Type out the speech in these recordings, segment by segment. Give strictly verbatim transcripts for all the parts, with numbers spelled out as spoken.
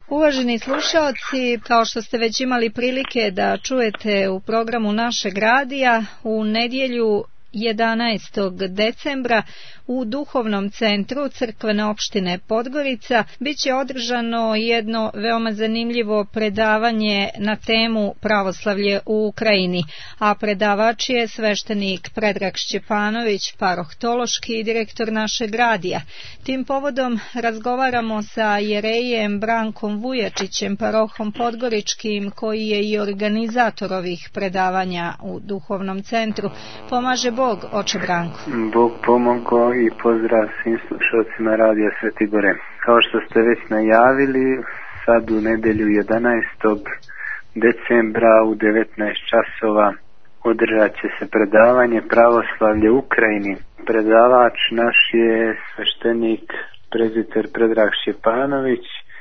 Uvaženi slušaoci, kao što ste već imali prilike da čujete u programu našeg radija, u nedjelju jedanaestog decembra u Duhovnom centru Crkvene opštine Podgorica bit će održano jedno veoma zanimljivo predavanje na temu pravoslavlje u Ukrajini, a predavač je sveštenik Predrag Šćepanović, parohtološki direktor našeg radija. Tim povodom razgovaramo sa jerejem Brankom Vujačićem, parohom Podgoričkim, koji je i organizator ovih predavanja u Duhovnom centru. Pomaže Bog, oče Branko. Bog pomogao i pozdrav svim slušalcima radija Sveti Gore. Kao što ste već najavili, sad u nedelju jedanaestog decembra u devetnaest časova održat će se predavanje pravoslavlje u Ukrajini. Predavač naš je sveštenik prezbiter Predrag Šćepanović,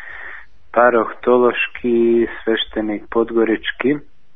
parohtološki sveštenik Podgorički.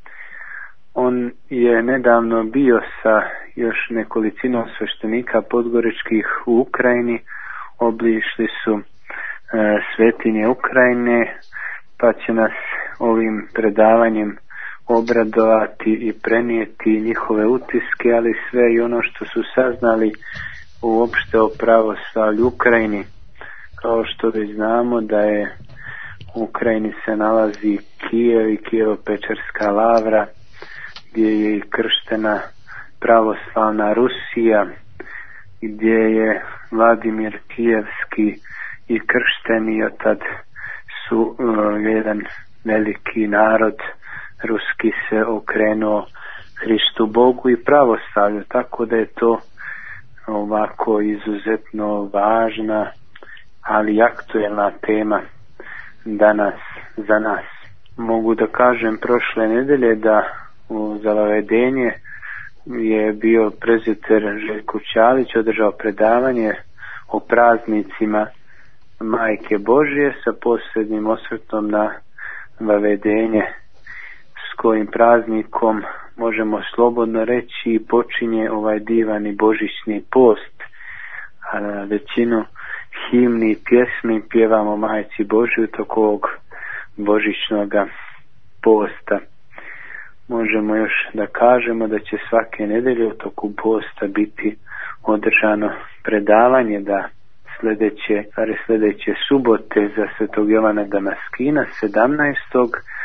On je nedavno bio sa još nekolicinom sveštenika podgoričkih u Ukrajini, obišli su e, svetinje Ukrajine, pa će nas ovim predavanjem obradovati i prenijeti njihove utiske, ali sve i ono što su saznali uopšte o pravoslavlju Ukrajini. Kao što već znamo da je u Ukrajini se nalazi Kijev i Kijevo-Pečerska lavra, gdje je i krštena pravoslavna Rusija, gdje je Vladimir Kijevski i kršteni, i otad su uh, jedan veliki narod ruski se okrenuo Hristu Bogu i pravoslavlju, tako da je to ovako izuzetno važna, ali aktuelna tema danas za nas. Mogu da kažem prošle nedelje da u zalavedenje je bio prezbiter Željko Ćalić održao predavanje o praznicima Majke Božje sa posebnim osvrtom na vavedenje, s kojim praznikom možemo slobodno reći počinje ovaj divani božićni post. A većinu himni i pjesmi pjevamo Majci Božju toko ovog božićnog posta. Možemo još da kažemo da će svake nedelje u toku posta biti održano predavanje, da sljedeće, ali sljedeće subote za Svetog Jovana Damaskina sedamnaestog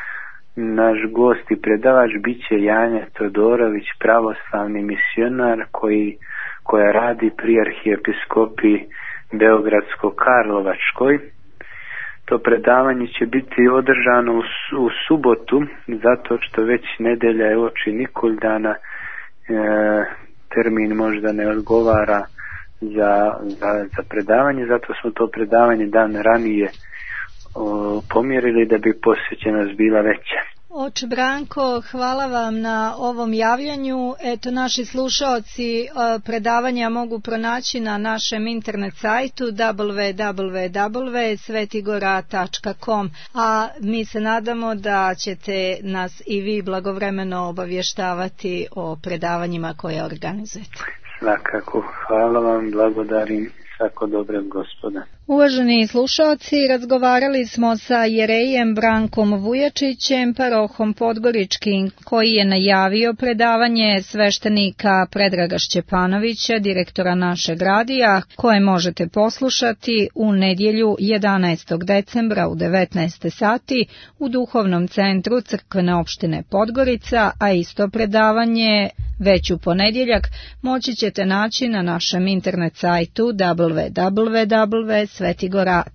naš gost i predavač bit će Janja Todorović, pravoslavni misionar koji, koja radi pri arhijepiskopiji Beogradsko-Karlovačkoj. To predavanje će biti održano u, u subotu, zato što već nedelja je oči Nikoldana, e, termin možda ne odgovara za, za, za predavanje, zato smo to predavanje dan ranije o, pomjerili da bi posvećenost bila veća. Oče Branko, hvala vam na ovom javljanju. Eto, naši slušaoci predavanja mogu pronaći na našem internet sajtu w w w tačka svetigora tačka com, a mi se nadamo da ćete nas i vi blagovremeno obavještavati o predavanjima koje organizujete. Svakako, hvala vam, blagodarim, svako dobro Gospoda. Uvaženi slušalci, razgovarali smo sa jerejem Brankom Vujačićem, parohom Podgoričkim, koji je najavio predavanje sveštenika Predraga Šćepanovića, direktora našeg radija, koje možete poslušati u nedjelju jedanaestog decembra u devetnaest sati u Duhovnom centru Crkvene opštine Podgorica, a isto predavanje već u ponedjeljak moći ćete naći na našem internet sajtu w w w tačka svetigora